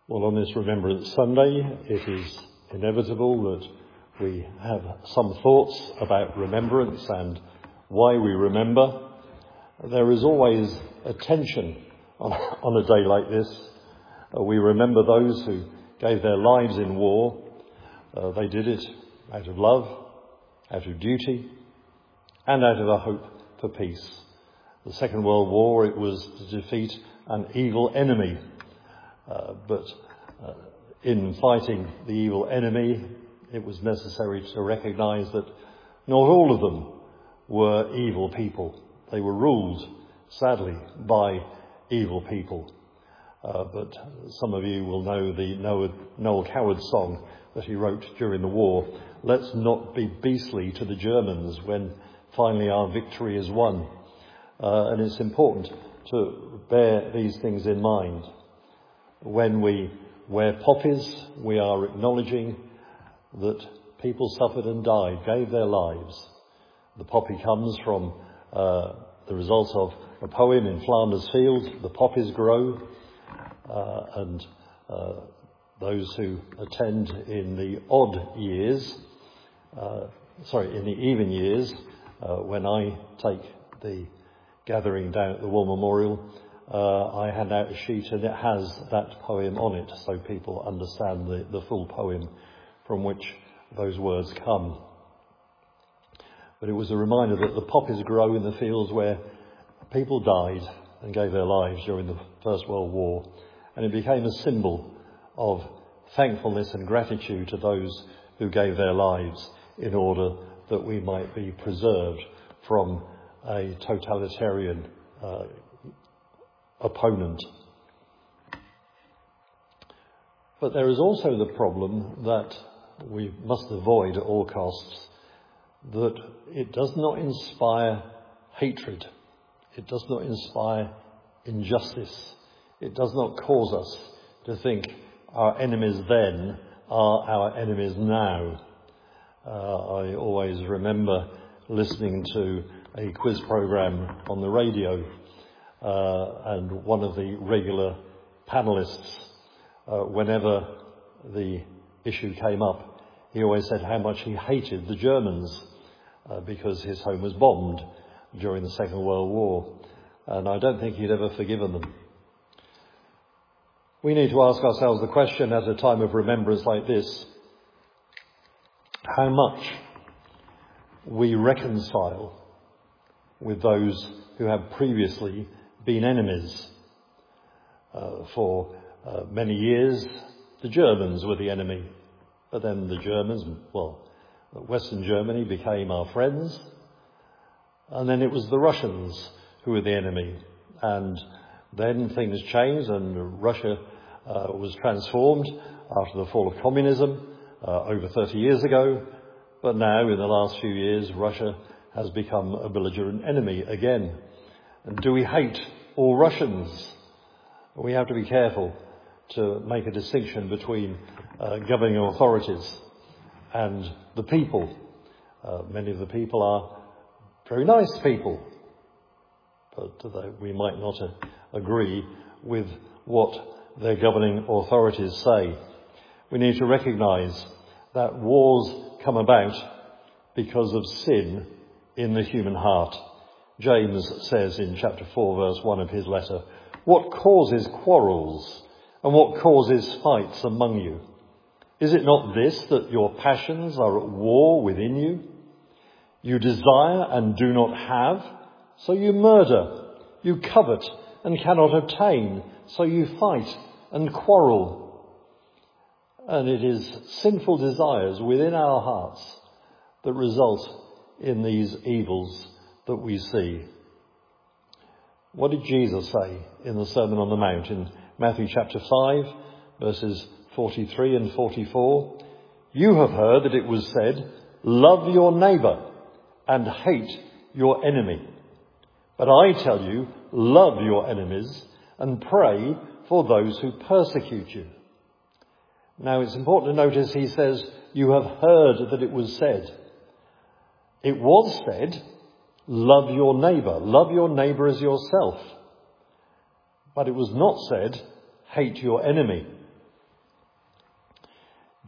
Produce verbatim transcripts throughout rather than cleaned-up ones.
Well, on this Remembrance Sunday, it is inevitable that we have some thoughts about remembrance and why we remember. There is always a tension on, on a day like this. Uh, we remember those who gave their lives in war. Uh, they did it out of love, out of duty, and out of a hope for peace. The Second World War, it was to defeat an evil enemy. Uh, but uh, in fighting the evil enemy, it was necessary to recognise that not all of them were evil people. They were ruled, sadly, by evil people. Uh, but some of you will know the Noel, Noel Coward song that he wrote during the war. Let's not be beastly to the Germans when finally our victory is won. Uh, and it's important to bear these things in mind. When we wear poppies, we are acknowledging that people suffered and died, gave their lives. The poppy comes from uh, the result of a poem in Flanders Field. The poppies grow, uh, and uh, those who attend in the odd years, uh, sorry, in the even years, uh, when I take the gathering down at the War Memorial, Uh, I hand out a sheet and it has that poem on it so people understand the, the full poem from which those words come. But it was a reminder that the poppies grow in the fields where people died and gave their lives during the First World War, and it became a symbol of thankfulness and gratitude to those who gave their lives in order that we might be preserved from a totalitarian uh, opponent. But there is also the problem that we must avoid at all costs, that it does not inspire hatred. It does not inspire injustice. It does not cause us to think our enemies then are our enemies now. Uh, I always remember listening to a quiz program on the radio. Uh, and one of the regular panellists, uh, whenever the issue came up, he always said how much he hated the Germans uh, because his home was bombed during the Second World War. And I don't think he'd ever forgiven them. We need to ask ourselves the question at a time of remembrance like this: how much we reconcile with those who have previously been enemies. Uh, for uh, many years, the Germans were the enemy. But then the Germans, well, Western Germany became our friends. And then it was the Russians who were the enemy. And then things changed and Russia uh, was transformed after the fall of communism uh, over thirty years ago. But now, in the last few years, Russia has become a belligerent enemy again. And do we hate all Russians? We have to be careful to make a distinction between uh, governing authorities and the people. Uh, many of the people are very nice people, but they, we might not uh, agree with what their governing authorities say. We need to recognise that wars come about because of sin in the human heart. James says in chapter four, verse one of his letter, "What causes quarrels and what causes fights among you? Is it not this, that your passions are at war within you? You desire and do not have, so you murder. You covet and cannot obtain, so you fight and quarrel." And it is sinful desires within our hearts that result in these evils that we see. What did Jesus say in the Sermon on the Mount in Matthew chapter five, verses forty-three and forty-four? "You have heard that it was said, 'Love your neighbour and hate your enemy.' But I tell you, love your enemies and pray for those who persecute you." Now it's important to notice he says, "You have heard that it was said." It was said, love your neighbour. Love your neighbour as yourself. But it was not said, hate your enemy.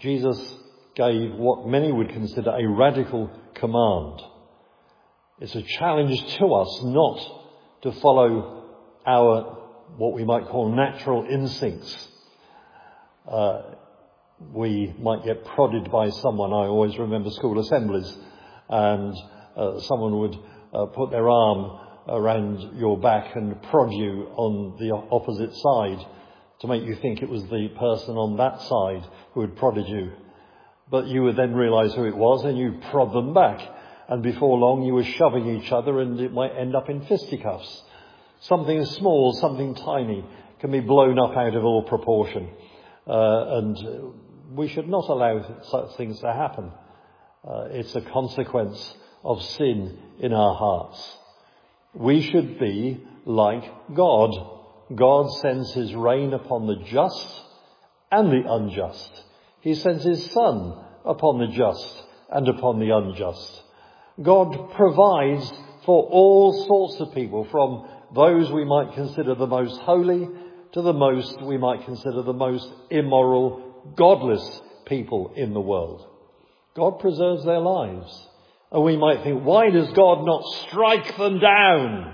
Jesus gave what many would consider a radical command. It's a challenge to us not to follow our, what we might call natural instincts. Uh, we might get prodded by someone. I always remember school assemblies, and uh, someone would uh, put their arm around your back and prod you on the opposite side to make you think it was the person on that side who had prodded you. But you would then realise who it was, and you prod them back. And before long you were shoving each other, and it might end up in fisticuffs. Something small, something tiny can be blown up out of all proportion. Uh, and we should not allow such things to happen. Uh, it's a consequence of sin in our hearts. We should be like God. God sends his rain upon the just and the unjust. He sends his sun upon the just and upon the unjust. God provides for all sorts of people, from those we might consider the most holy to the most we might consider the most immoral, godless people in the world. God preserves their lives. And we might think, why does God not strike them down?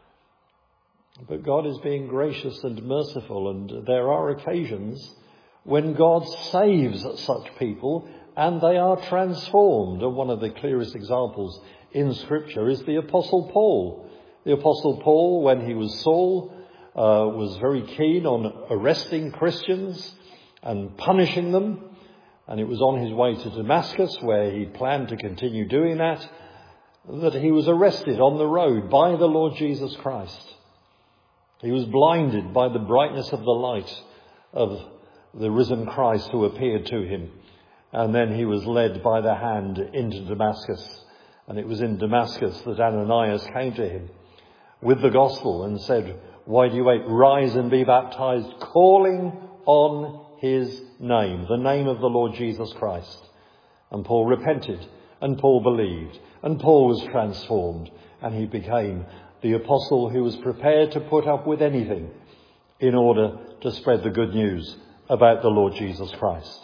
But God is being gracious and merciful, and there are occasions when God saves such people and they are transformed. And one of the clearest examples in Scripture is the Apostle Paul. The Apostle Paul, when he was Saul, uh, was very keen on arresting Christians and punishing them. And it was on his way to Damascus, where he planned to continue doing that, that he was arrested on the road by the Lord Jesus Christ. He was blinded by the brightness of the light of the risen Christ who appeared to him. And then he was led by the hand into Damascus. And it was in Damascus that Ananias came to him with the gospel and said, "Why do you wait? Rise and be baptized, calling on his name," the name of the Lord Jesus Christ. And Paul repented, and Paul believed, and Paul was transformed, and he became the apostle who was prepared to put up with anything in order to spread the good news about the Lord Jesus Christ.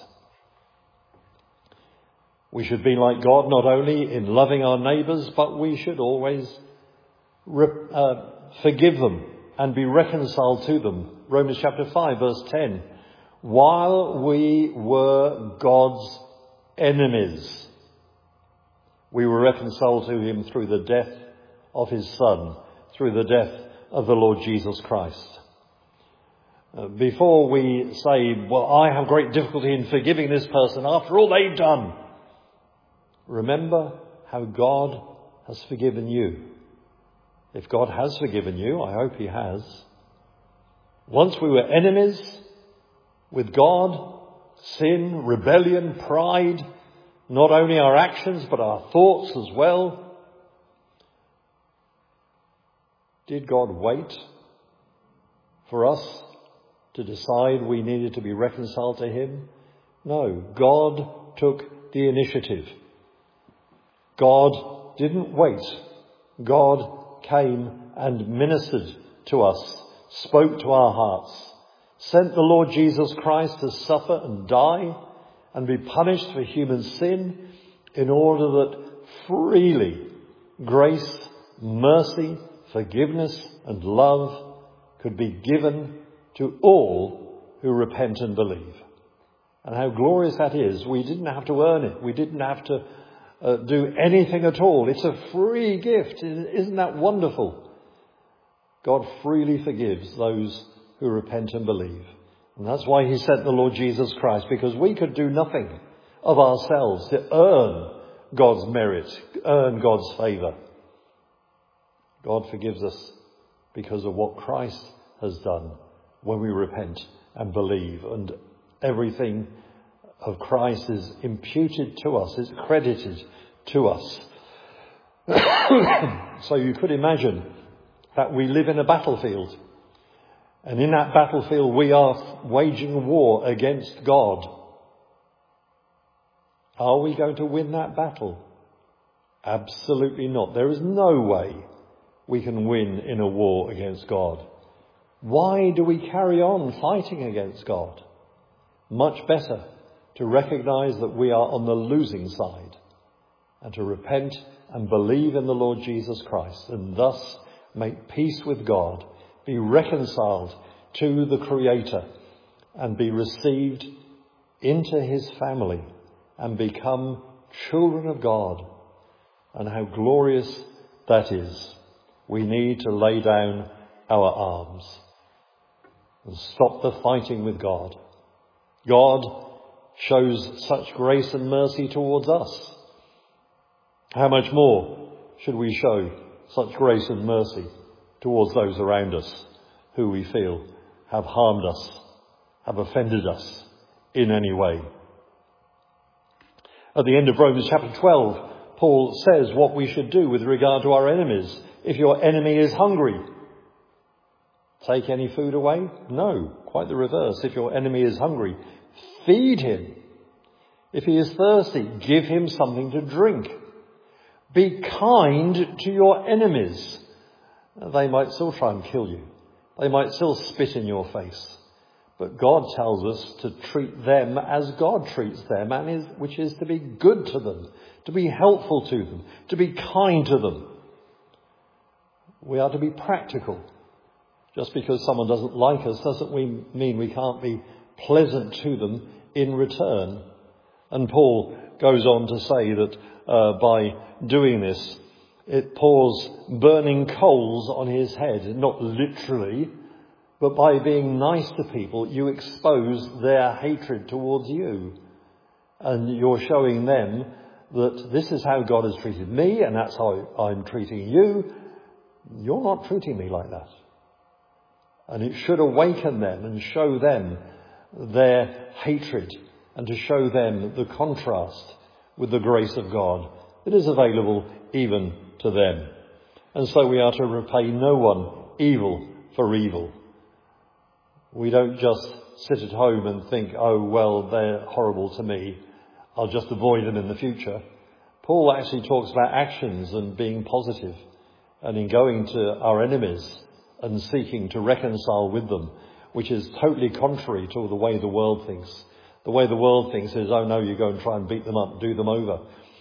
We should be like God not only in loving our neighbours, but we should always re- uh, forgive them and be reconciled to them. Romans chapter five, verse ten. While we were God's enemies, we were reconciled to him through the death of his Son, through the death of the Lord Jesus Christ. Uh, before we say, well, I have great difficulty in forgiving this person after all they've done, remember how God has forgiven you. If God has forgiven you, I hope he has. Once we were enemies with God, sin, rebellion, pride, not only our actions but our thoughts as well. Did God wait for us to decide we needed to be reconciled to him? No, God took the initiative. God didn't wait. God came and ministered to us, spoke to our hearts, sent the Lord Jesus Christ to suffer and die and be punished for human sin in order that freely grace, mercy, forgiveness and love could be given to all who repent and believe. And how glorious that is. We didn't have to earn it. We didn't have to uh, do anything at all. It's a free gift. Isn't that wonderful? God freely forgives those who repent and believe. And that's why he sent the Lord Jesus Christ, because we could do nothing of ourselves to earn God's merit, earn God's favour. God forgives us because of what Christ has done when we repent and believe, and everything of Christ is imputed to us, is credited to us. So you could imagine that we live in a battlefield, and in that battlefield we are waging war against God. Are we going to win that battle? Absolutely not. There is no way we can win in a war against God. Why do we carry on fighting against God? Much better to recognize that we are on the losing side, and to repent and believe in the Lord Jesus Christ, and thus make peace with God, be reconciled to the Creator, and be received into his family and become children of God. And how glorious that is. We need to lay down our arms and stop the fighting with God. God shows such grace and mercy towards us. How much more should we show such grace and mercy towards those around us who we feel have harmed us, have offended us in any way? At the end of Romans chapter twelve, Paul says what we should do with regard to our enemies. If your enemy is hungry, take any food away? No, quite the reverse. If your enemy is hungry, feed him. If he is thirsty, give him something to drink. Be kind to your enemies. They might still try and kill you. They might still spit in your face. But God tells us to treat them as God treats them, and is, which is to be good to them, to be helpful to them, to be kind to them. We are to be practical. Just because someone doesn't like us doesn't mean we can't be pleasant to them in return. And Paul goes on to say that uh, by doing this, it pours burning coals on his head, not literally, but by being nice to people, you expose their hatred towards you. And you're showing them that this is how God has treated me, and that's how I'm treating you. You're not treating me like that. And it should awaken them and show them their hatred, and to show them the contrast with the grace of God that is available even to them. And so we are to repay no one evil for evil. We don't just sit at home and think, oh, well, they're horrible to me, I'll just avoid them in the future. Paul actually talks about actions and being positive, and in going to our enemies and seeking to reconcile with them, which is totally contrary to the way the world thinks. The way the world thinks is, oh no, you go and try and beat them up, do them over.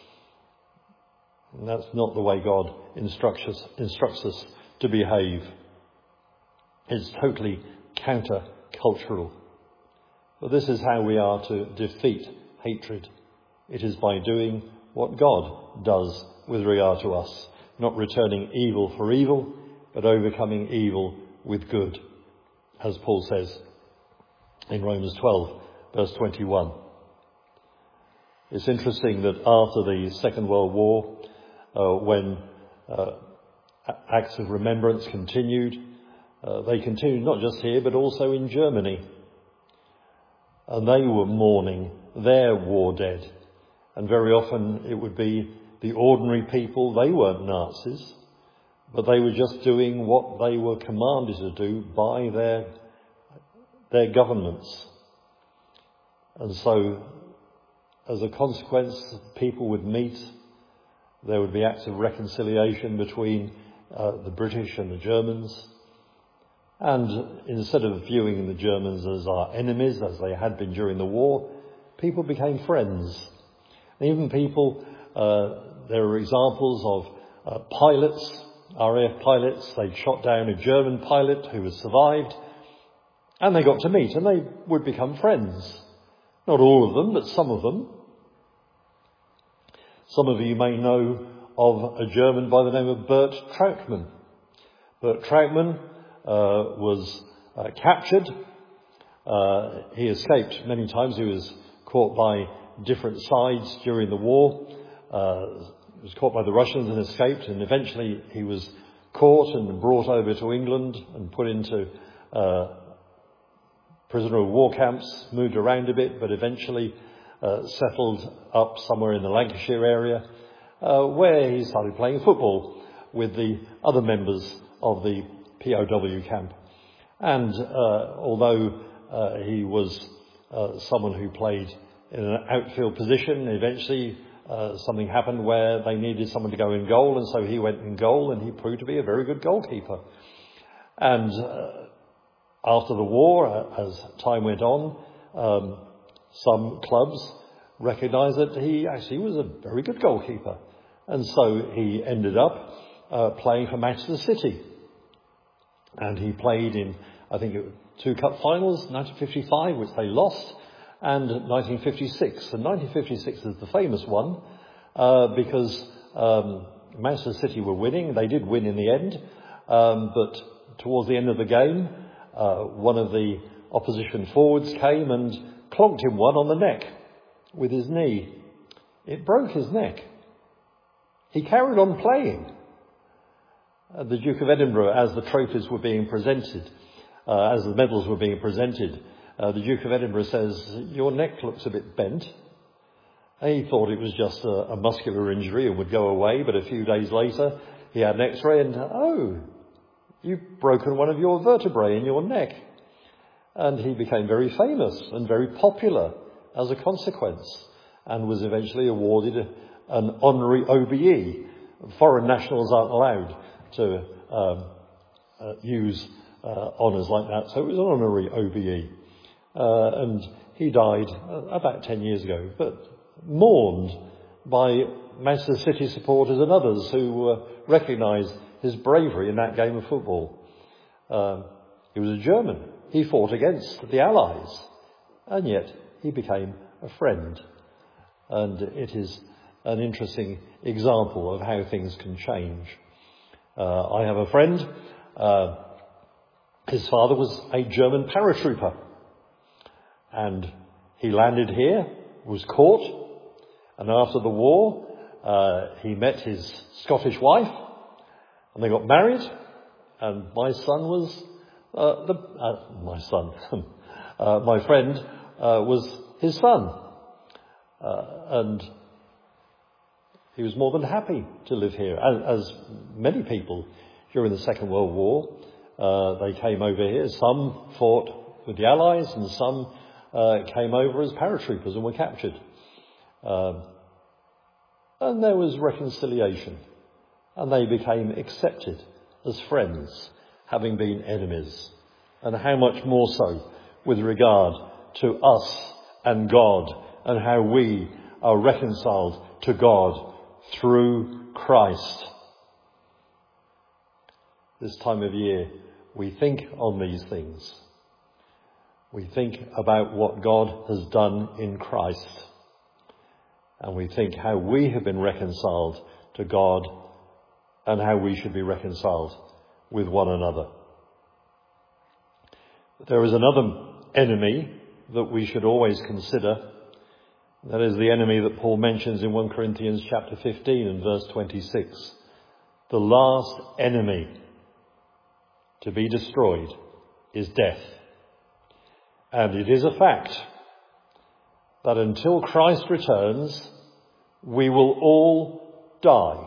And that's not the way God instructs us, instructs us to behave. It's totally counter-cultural. But this is how we are to defeat hatred. It is by doing what God does with regard to us, not returning evil for evil, but overcoming evil with good, as Paul says in Romans twelve, verse twenty-one. It's interesting that after the Second World War, uh, when uh, acts of remembrance continued, uh, they continued not just here, but also in Germany. And they were mourning their war dead. And very often it would be the ordinary people. They weren't Nazis, but they were just doing what they were commanded to do by their, their governments. And so, as a consequence, people would meet. There would be acts of reconciliation between uh, the British and the Germans. And instead of viewing the Germans as our enemies, as they had been during the war, people became friends. And even people, uh, there are examples of uh, pilots, R A F pilots. They'd shot down a German pilot who had survived, and they got to meet, and they would become friends. Not all of them, but some of them. Some of you may know of a German by the name of Bert Trautmann. Bert Trautmann uh, was uh, captured. Uh, he escaped many times. He was caught by different sides during the war. Uh, he was caught by the Russians and escaped, and eventually he was caught and brought over to England and put into uh, prisoner of war camps, moved around a bit, but eventually uh, settled up somewhere in the Lancashire area, uh, where he started playing football with the other members of the P O W camp. And uh, although uh, he was uh, someone who played in an outfield position, eventually uh, something happened where they needed someone to go in goal, and so he went in goal, and he proved to be a very good goalkeeper. And uh, after the war, uh, as time went on, um, Some clubs recognised that he actually was a very good goalkeeper. And so he ended up uh, playing for Manchester City. And he played in, I think, it was two cup finals, nineteen fifty-five, which they lost, and nineteen fifty-six. And nineteen fifty-six is the famous one, uh, because um, Manchester City were winning. They did win in the end, um, but towards the end of the game, uh, one of the opposition forwards came and clonked him one on the neck with his knee. It broke his neck. He carried on playing. Uh, the Duke of Edinburgh, as the trophies were being presented, uh, as the medals were being presented, uh, the Duke of Edinburgh says, "Your neck looks a bit bent." And he thought it was just a, a muscular injury and would go away, but a few days later he had an x-ray and, oh, you've broken one of your vertebrae in your neck. And he became very famous and very popular as a consequence, and was eventually awarded an honorary O B E. Foreign nationals aren't allowed to um, uh, use uh, honours like that, so it was an honorary O B E. Uh, and he died uh, about ten years ago, but mourned by Manchester City supporters and others who uh, recognised his bravery in that game of football. Um, he was a German. He fought against the Allies, and yet he became a friend. And it is an interesting example of how things can change. Uh, I have a friend, uh, his father was a German paratrooper, and he landed here, was caught, and after the war, uh, he met his Scottish wife, and they got married, and my son was, uh, the, uh, my son, uh, my friend, uh, was his son. Uh, and he was more than happy to live here, as, as many people during the Second World War. Uh, they came over here. Some fought with the Allies, and some uh, came over as paratroopers and were captured. Um, and there was reconciliation, and they became accepted as friends, having been enemies. And how much more so with regard to us and God, and how we are reconciled to God through Christ. This time of year, we think on these things. We think about what God has done in Christ. And we think how we have been reconciled to God and how we should be reconciled with one another. But there is another enemy that we should always consider. That is the enemy that Paul mentions in First Corinthians chapter fifteen and verse twenty-six. The last enemy to be destroyed is death. And it is a fact that until Christ returns, we will all die.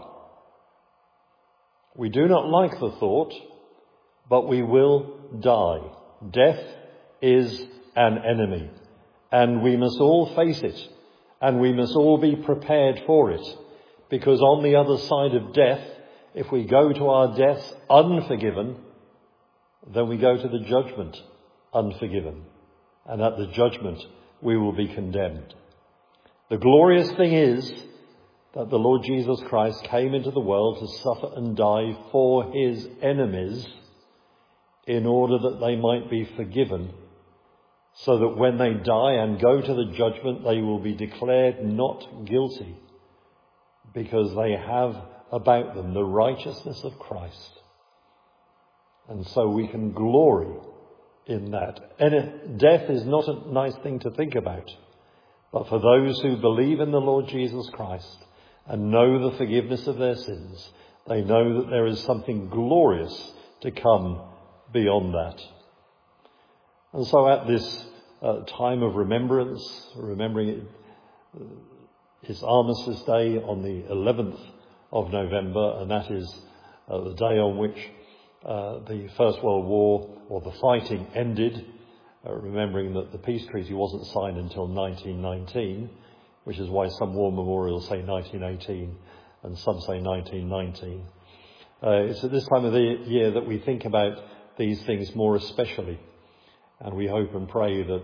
We do not like the thought, but we will die. Death is an enemy, and we must all face it, and we must all be prepared for it, because on the other side of death, if we go to our death unforgiven, then we go to the judgment unforgiven, and at the judgment we will be condemned. The glorious thing is that the Lord Jesus Christ came into the world to suffer and die for his enemies in order that they might be forgiven, so that when they die and go to the judgment, they will be declared not guilty, because they have about them the righteousness of Christ. And so we can glory in that. And death is not a nice thing to think about, but for those who believe in the Lord Jesus Christ and know the forgiveness of their sins, they know that there is something glorious to come beyond that. And so at this uh, time of remembrance, remembering it, uh, it's Armistice Day on the eleventh of November, and that is uh, the day on which uh, the First World War, or the fighting, ended, uh, remembering that the peace treaty wasn't signed until nineteen nineteen, which is why some war memorials say nineteen eighteen and some say nineteen nineteen. Uh, it's at this time of the year that we think about these things more especially, and we hope and pray that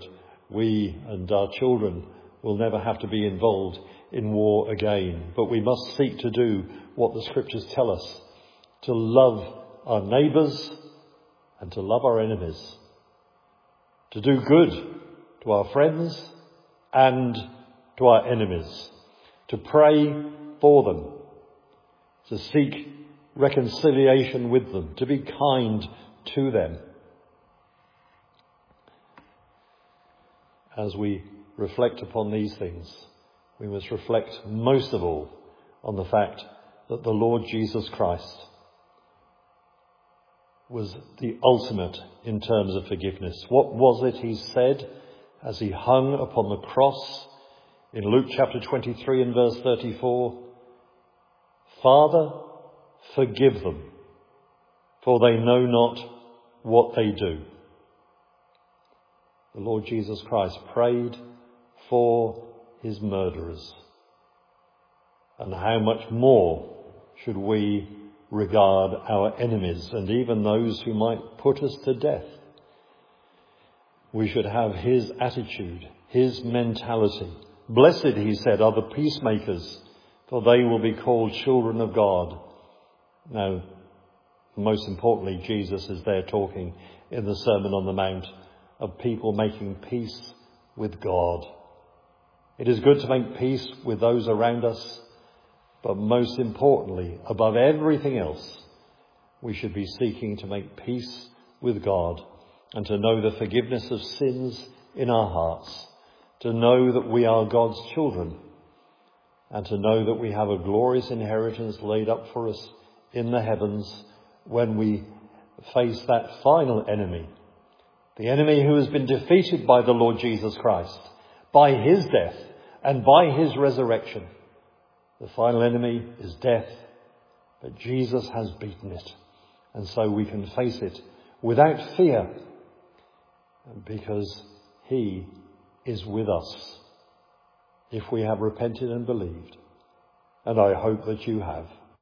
we and our children will never have to be involved in war again. But we must seek to do what the scriptures tell us, to love our neighbours and to love our enemies, to do good to our friends and to our enemies, to pray for them, to seek reconciliation with them, to be kind to them. As we reflect upon these things, we must reflect most of all on the fact that the Lord Jesus Christ was the ultimate in terms of forgiveness. What was it he said as he hung upon the cross in Luke chapter twenty-three and verse thirty-four? Father, forgive them, for they know not what they do. The Lord Jesus Christ prayed for his murderers. And how much more should we regard our enemies and even those who might put us to death? We should have his attitude, his mentality. Blessed, he said, are the peacemakers, for they will be called children of God. Now, most importantly, Jesus is there talking in the Sermon on the Mount of people making peace with God. It is good to make peace with those around us, but most importantly, above everything else, we should be seeking to make peace with God and to know the forgiveness of sins in our hearts, to know that we are God's children, and to know that we have a glorious inheritance laid up for us in the heavens when we face that final enemy, the enemy who has been defeated by the Lord Jesus Christ, by his death and by his resurrection. The final enemy is death, but Jesus has beaten it. And so we can face it without fear, because he is with us if we have repented and believed. And I hope that you have.